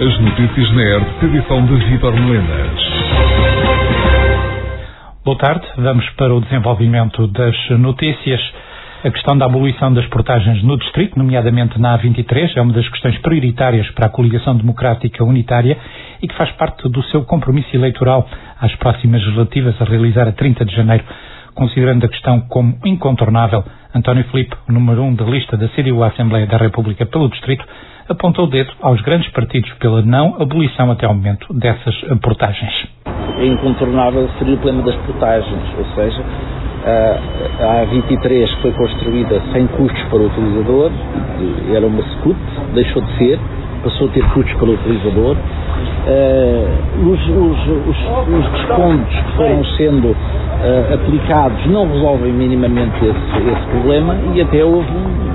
As notícias na RTP, edição de Vítor Melenas. Boa tarde, vamos para o desenvolvimento das notícias. A questão da abolição das portagens no distrito, nomeadamente na A23, é uma das questões prioritárias para a Coligação Democrática Unitária e que faz parte do seu compromisso eleitoral às próximas legislativas a realizar a 30 de janeiro. Considerando a questão como incontornável, António Filipe, o número 1 da lista da CDU à Assembleia da República pelo distrito, apontou o dedo aos grandes partidos pela não abolição até ao momento dessas portagens. É incontornável seria o problema das portagens, ou seja, a A23 foi construída sem custos para o utilizador, era uma SCUT, deixou de ser, passou a ter custos para o utilizador. Os descontos que foram sendo aplicados não resolvem minimamente esse problema e até houve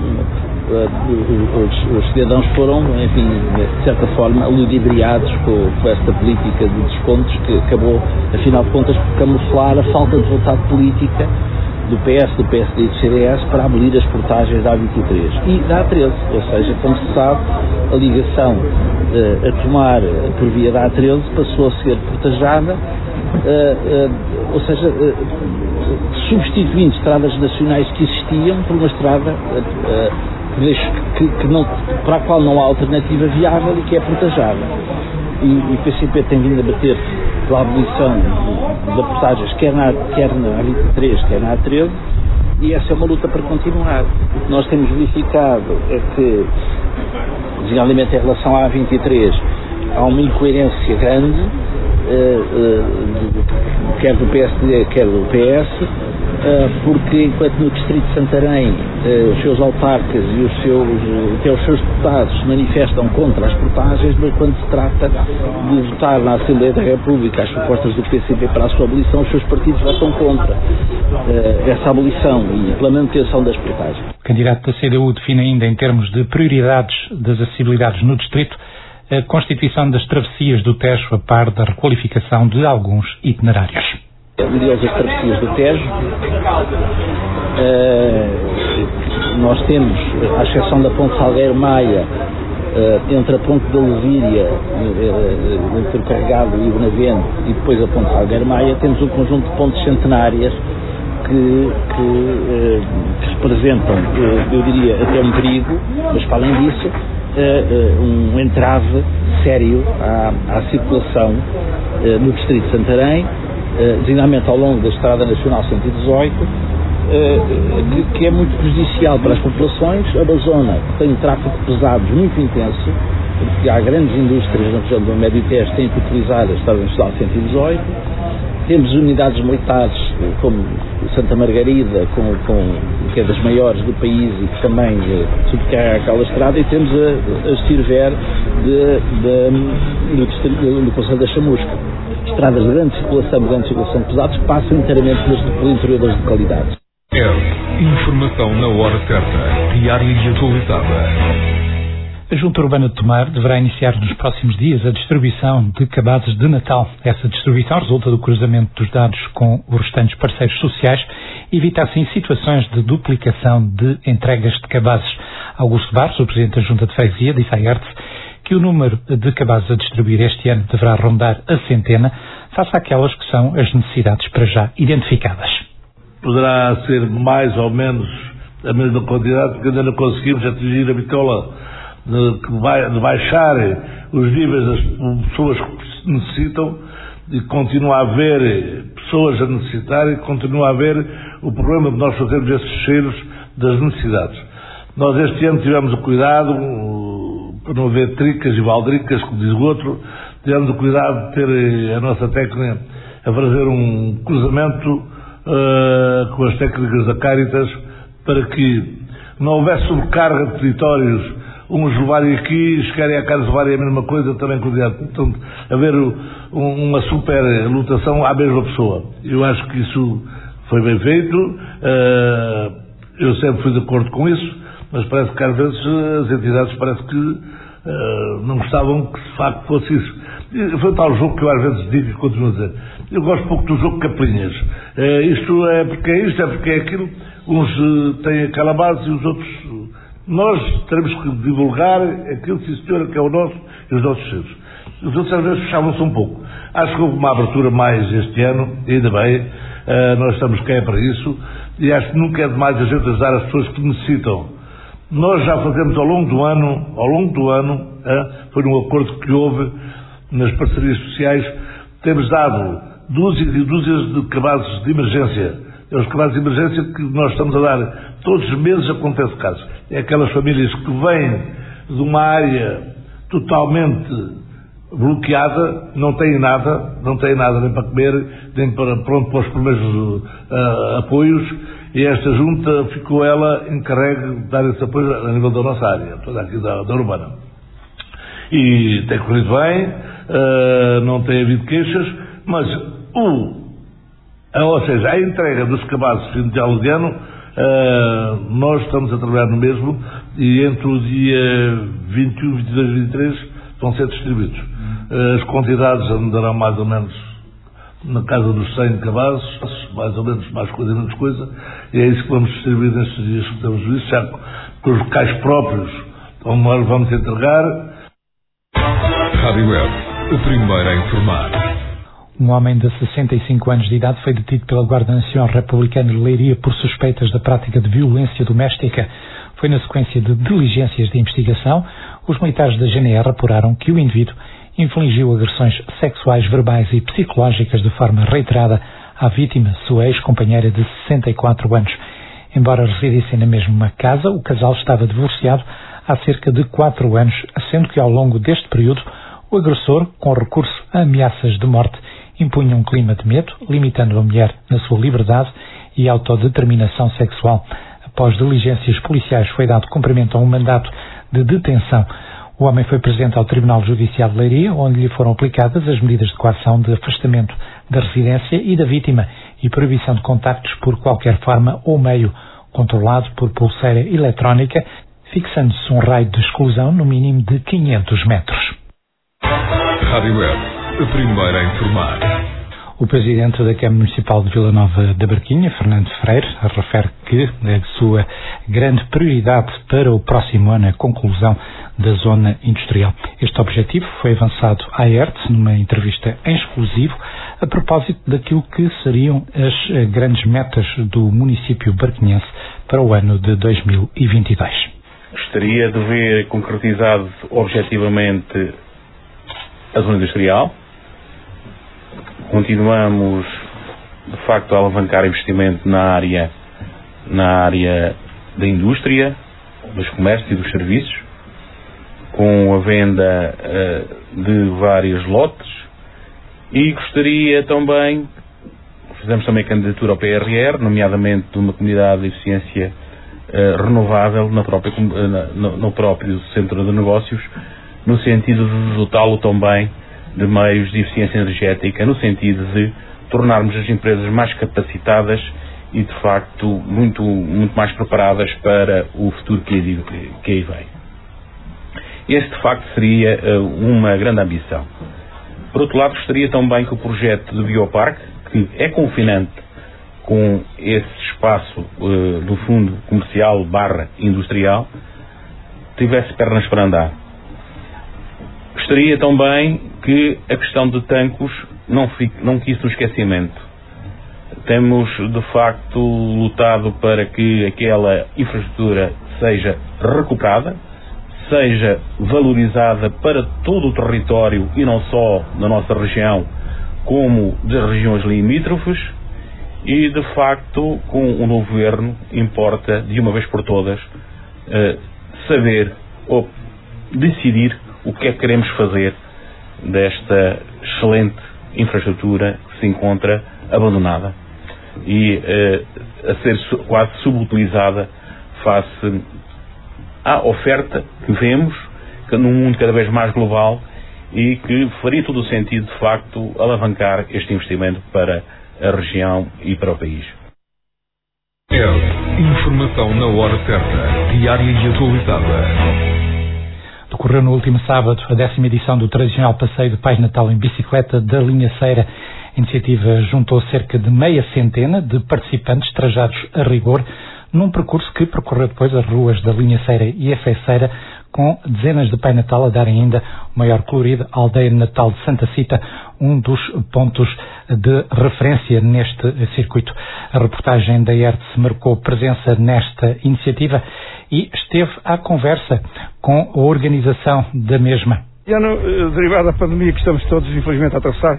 os cidadãos foram, enfim, de certa forma, ludibriados com esta política de descontos que acabou, afinal de contas, por camuflar a falta de vontade política do PS, do PSD e do CDS para abolir as portagens da A23 e da A13, ou seja, como se sabe, a ligação a tomar por via da A13 passou a ser portajada, ou seja, substituindo estradas nacionais que existiam por uma estrada para a qual não há alternativa viável e que é portajada. E o PCP tem vindo a bater pela abolição de portagens quer na A23, quer na A13, e essa é uma luta para continuar. O que nós temos verificado é que, designadamente em relação à A23, há uma incoerência grande, quer do PSD, quer do PS, porque enquanto no Distrito de Santarém os seus autarcas e até os seus deputados se manifestam contra as portagens, mas quando se trata de votar na Assembleia da República as propostas do PCP para a sua abolição, os seus partidos votam contra essa abolição e pela manutenção das portagens. O candidato da CDU define ainda em termos de prioridades das acessibilidades no distrito a constituição das travessias do Tejo a par da requalificação de alguns itinerários. Aliás, as travessias do Tejo, nós temos, à exceção da Ponte Salgueiro Maia, entre a Ponte da Lesíria, entre o Carregado e o Benavente, e depois a Ponte Salgueiro Maia, temos um conjunto de pontes centenárias que representam, eu diria, até um perigo, mas para além disso, um entrave sério à circulação no Distrito de Santarém, designadamente ao longo da Estrada Nacional 118, que é muito prejudicial para as populações. É uma zona que tem um tráfego de pesados muito intenso, porque há grandes indústrias na região do Médio Tejo que têm que utilizar a Estrada Nacional 118. Temos unidades militares como Santa Margarida, que é das maiores do país e que também subcarrega aquela estrada, e temos a Stirver do Conselho da Chamusca. Estradas de grande circulação de pesados que passam inteiramente pelo interior das localidades. Informação na hora certa, diária e atualizada. A Junta Urbana de Tomar deverá iniciar nos próximos dias a distribuição de cabazes de Natal. Essa distribuição resulta do cruzamento dos dados com os restantes parceiros sociais e evita assim situações de duplicação de entregas de cabazes. Augusto Barros, o Presidente da Junta de Freguesia, disse à RTP que o número de cabazes a distribuir este ano deverá rondar a centena, face àquelas que são as necessidades para já identificadas. Poderá ser mais ou menos a mesma quantidade, porque ainda não conseguimos atingir a bitola de baixar os níveis das pessoas que necessitam, e continua a haver pessoas a necessitar e continua a haver o problema de nós fazermos esses cheiros das necessidades. Nós este ano tivemos o cuidado, para não haver tricas e baldricas, como diz o outro, tivemos o cuidado de ter a nossa técnica a fazer um cruzamento com as técnicas da Caritas para que não houvesse sobrecarga de territórios, uns levarem aqui, chegarem à casa levarem a mesma coisa, também com o direto. Portanto, haver uma super lotação à mesma pessoa. Eu acho que isso foi bem feito, eu sempre fui de acordo com isso, mas parece que às vezes as entidades parece que não gostavam que de facto fosse isso. Foi tal jogo que eu às vezes digo e continuo a dizer. Eu gosto pouco do jogo de capelinhas. Isto é porque é isto, é porque é aquilo. Uns têm aquela base e os outros Nós teremos que divulgar aquilo, sim senhora, que é o nosso e os nossos filhos. Os outros às vezes fechavam-se um pouco. Acho que houve uma abertura mais este ano, ainda bem, nós estamos cá para isso, e acho que nunca é demais a gente ajudar as pessoas que necessitam. Nós já fazemos ao longo do ano, foi um acordo que houve nas parcerias sociais, temos dado dúzias e dúzias de cabazes de emergência. É os cabazes de emergência que nós estamos a dar. Todos os meses acontece casos. É aquelas famílias que vêm de uma área totalmente bloqueada, não têm nada nem para comer, nem para os primeiros apoios, e esta junta ficou ela encarregue de dar esse apoio a nível da nossa área, toda aqui da urbana. E tem corrido bem, não tem havido queixas, mas ou seja, a entrega dos cabazes de fim de ano, nós estamos a trabalhar no mesmo, e entre o dia 21, 22 e 23 vão ser distribuídos. As quantidades andarão mais ou menos na casa dos 100 cabazes, mais ou menos, mais coisa, menos coisa, e é isso que vamos distribuir nestes dias que temos visto, já com os locais próprios onde nós vamos entregar. Rádio Web, o primeiro a informar. Um homem de 65 anos de idade foi detido pela Guarda Nacional Republicana de Leiria por suspeitas da prática de violência doméstica. Foi na sequência de diligências de investigação, os militares da GNR apuraram que o indivíduo infligiu agressões sexuais, verbais e psicológicas de forma reiterada à vítima, sua ex-companheira de 64 anos. Embora residissem na mesma casa, o casal estava divorciado há cerca de 4 anos, sendo que ao longo deste período o agressor, com recurso a ameaças de morte, impunha um clima de medo, limitando a mulher na sua liberdade e autodeterminação sexual. Após diligências policiais foi dado cumprimento a um mandato de detenção. O homem foi presente ao Tribunal Judicial de Leiria, onde lhe foram aplicadas as medidas de coação de afastamento da residência e da vítima e proibição de contactos por qualquer forma ou meio, controlado por pulseira eletrónica, fixando-se um raio de exclusão no mínimo de 500 metros. Rádio Web, a primeira a informar. O Presidente da Câmara Municipal de Vila Nova da Barquinha, Fernando Freire, refere que é a sua grande prioridade para o próximo ano a conclusão da zona industrial. Este objetivo foi avançado à ERT numa entrevista em exclusivo a propósito daquilo que seriam as grandes metas do município barquinhense para o ano de 2022. Gostaria de ver concretizado objetivamente a zona industrial. Continuamos, de facto, a alavancar investimento na área da indústria, dos comércios e dos serviços, com a venda de vários lotes, e gostaria também, fizemos também candidatura ao PRR, nomeadamente de uma comunidade de eficiência renovável no próprio centro de negócios, no sentido de dotá-lo também de meios de eficiência energética, no sentido de tornarmos as empresas mais capacitadas e, de facto, muito mais preparadas para o futuro que aí vem. Este, de facto, seria uma grande ambição. Por outro lado, gostaria também que o projeto de bioparque, que é confinante com esse espaço do fundo comercial / industrial, tivesse pernas para andar. Gostaria também que a questão de Tancos não quis no esquecimento. Temos, de facto, lutado para que aquela infraestrutura seja recuperada, seja valorizada para todo o território e não só na nossa região, como das regiões limítrofes, e, de facto, com o novo governo, importa, de uma vez por todas, saber ou decidir o que é que queremos fazer desta excelente infraestrutura que se encontra abandonada e a ser quase subutilizada face à oferta que vemos num mundo cada vez mais global e que faria todo o sentido, de facto, alavancar este investimento para a região e para o país. Informação na hora certa, diária e atualizada. Decorreu no último sábado a 10ª edição do tradicional passeio de Pai Natal em bicicleta da linha Ceira. A iniciativa juntou cerca de meia centena de participantes trajados a rigor num percurso que percorreu depois as ruas da Linhaceira e a Feiceira, com dezenas de Pai Natal a darem ainda o maior colorido à aldeia natal de Santa Cita, um dos pontos de referência neste circuito. A reportagem da ERTS marcou presença nesta iniciativa e esteve à conversa com a organização da mesma. Este ano, derivado da pandemia que estamos todos, infelizmente, a atravessar,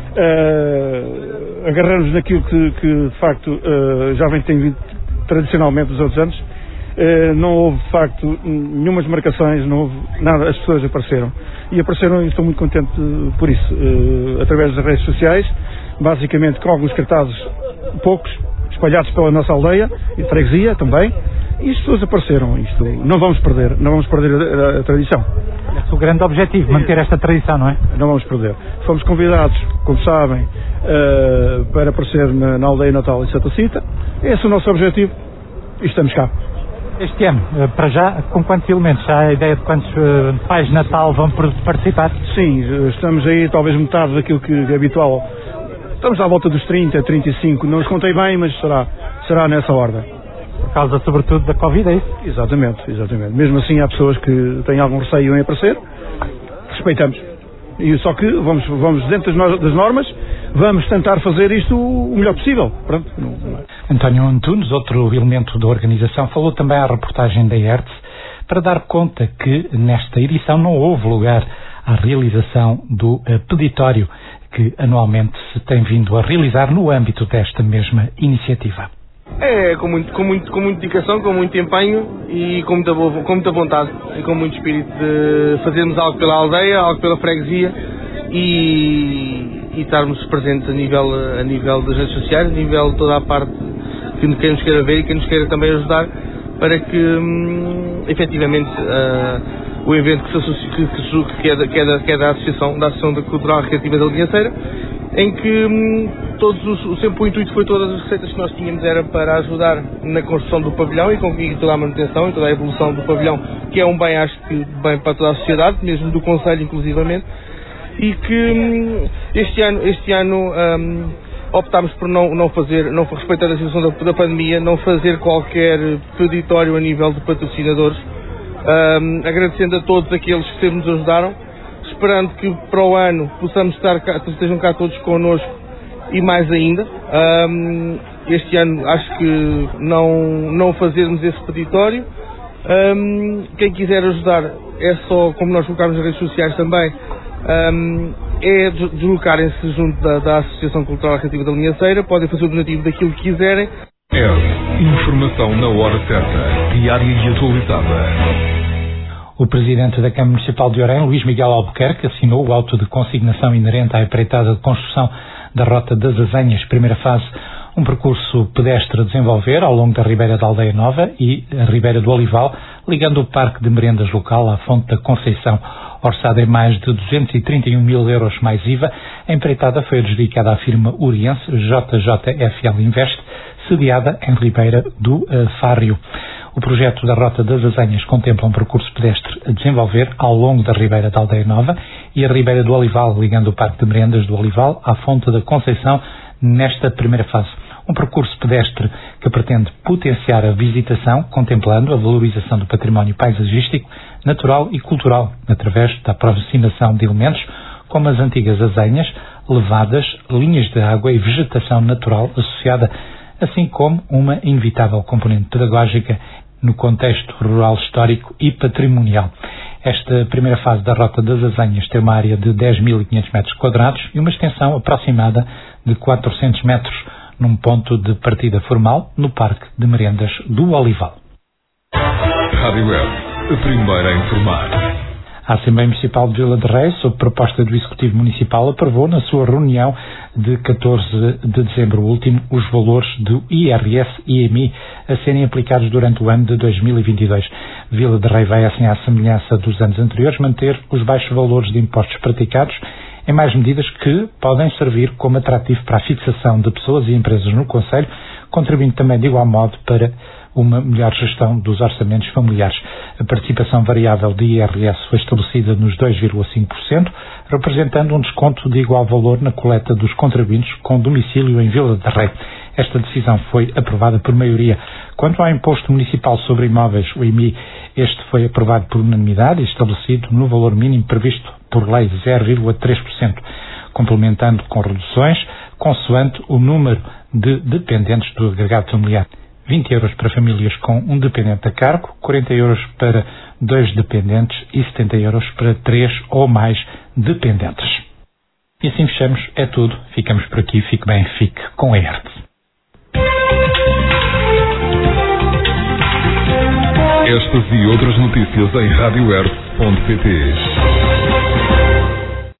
agarramos naquilo que de facto, já tem vindo tradicionalmente dos outros anos. Não houve, de facto, nenhumas marcações, não houve nada, as pessoas apareceram. E apareceram, e estou muito contente por isso, através das redes sociais, basicamente com alguns cartazes, poucos, espalhados pela nossa aldeia e freguesia também, e as pessoas apareceram. Isto não vamos perder a tradição. É o grande objetivo, manter esta tradição, não é? Não vamos perder. Fomos convidados, como sabem, para aparecer na aldeia natal de Santa Cita. Esse é o nosso objetivo e estamos cá. Este ano, para já, com quantos elementos? Já há a ideia de quantos pais de Natal vão participar? Sim, estamos aí talvez metade daquilo que é habitual. Estamos à volta dos 30, 35, não os contei bem, mas será nessa ordem. Por causa, sobretudo, da Covid, é isso? Exatamente. Mesmo assim, há pessoas que têm algum receio em aparecer, respeitamos. E só que vamos dentro das normas, vamos tentar fazer isto o melhor possível. Pronto. António Antunes, outro elemento da organização, falou também à reportagem da ERTS para dar conta que nesta edição não houve lugar à realização do peditório que anualmente se tem vindo a realizar no âmbito desta mesma iniciativa. É com muita dedicação, com muito empenho e com muita vontade e com muito espírito de fazermos algo pela aldeia, algo pela freguesia e estarmos presentes a nível das redes sociais, a nível de toda a parte que quem nos queira ver e quem nos queira também ajudar para que efetivamente o evento que é da Associação Cultural Recreativa da Linhaceira, em que sempre o intuito foi todas as receitas que nós tínhamos era para ajudar na construção do pavilhão e toda a manutenção e toda a evolução do pavilhão, que é um bem, acho que bem para toda a sociedade, mesmo do Conselho inclusivamente, e que este ano optámos por não fazer, respeitando a situação da pandemia, não fazer qualquer peditório a nível de patrocinadores, agradecendo a todos aqueles que sempre nos ajudaram, esperando que para o ano possamos estejam cá todos connosco e mais ainda. Este ano acho que não fazermos esse peditório. Quem quiser ajudar é só, como nós colocámos nas redes sociais também, é deslocarem-se junto da Associação Cultural Recreativa da Linhaceira, podem fazer o donativo daquilo que quiserem. Informação na hora certa, diária e atualizada. O Presidente da Câmara Municipal de Orém, Luís Miguel Albuquerque, assinou o auto de consignação inerente à empreitada de construção da Rota das Azenhas, primeira fase, um percurso pedestre a desenvolver ao longo da Ribeira da Aldeia Nova e a Ribeira do Olival, ligando o Parque de Merendas local à Fonte da Conceição. Orçada em mais de 231 mil euros mais IVA, a empreitada foi adjudicada à firma uriense JJFL Invest, sediada em Ribeira do Fárrio. O projeto da Rota das Azenhas contempla um percurso pedestre a desenvolver ao longo da Ribeira da Aldeia Nova e a Ribeira do Olival, ligando o Parque de Merendas do Olival à Fonte da Conceição nesta primeira fase. Um percurso pedestre que pretende potenciar a visitação, contemplando a valorização do património paisagístico, natural e cultural, através da aproximação de elementos como as antigas azenhas, levadas, linhas de água e vegetação natural associada, assim como uma inevitável componente pedagógica no contexto rural, histórico e patrimonial. Esta primeira fase da Rota das Azenhas tem uma área de 10.500 metros quadrados e uma extensão aproximada de 400 metros, num ponto de partida formal no Parque de Merendas do Olival. Rádio Web, a primeira a informar. A Assembleia Municipal de Vila de Reis, sob proposta do Executivo Municipal, aprovou na sua reunião de 14 de dezembro último os valores do IRS e IMI a serem aplicados durante o ano de 2022. Vila de Reis vai, assim, à semelhança dos anos anteriores, manter os baixos valores de impostos praticados em mais medidas que podem servir como atrativo para a fixação de pessoas e empresas no Concelho, contribuindo também de igual modo para uma melhor gestão dos orçamentos familiares. A participação variável de IRS foi estabelecida nos 2,5%, representando um desconto de igual valor na coleta dos contribuintes com domicílio em Vila de Rei. Esta decisão foi aprovada por maioria. Quanto ao Imposto Municipal sobre Imóveis, o IMI, este foi aprovado por unanimidade e estabelecido no valor mínimo previsto por lei 0,3%, complementando com reduções consoante o número de dependentes do agregado familiar. 20 euros para famílias com um dependente a cargo, 40 euros para 2 dependentes e 70 euros para 3 ou mais dependentes. E assim fechamos. É tudo. Ficamos por aqui. Fique bem. Fique com a ERTE. Estas e outras notícias em radioerte.pt.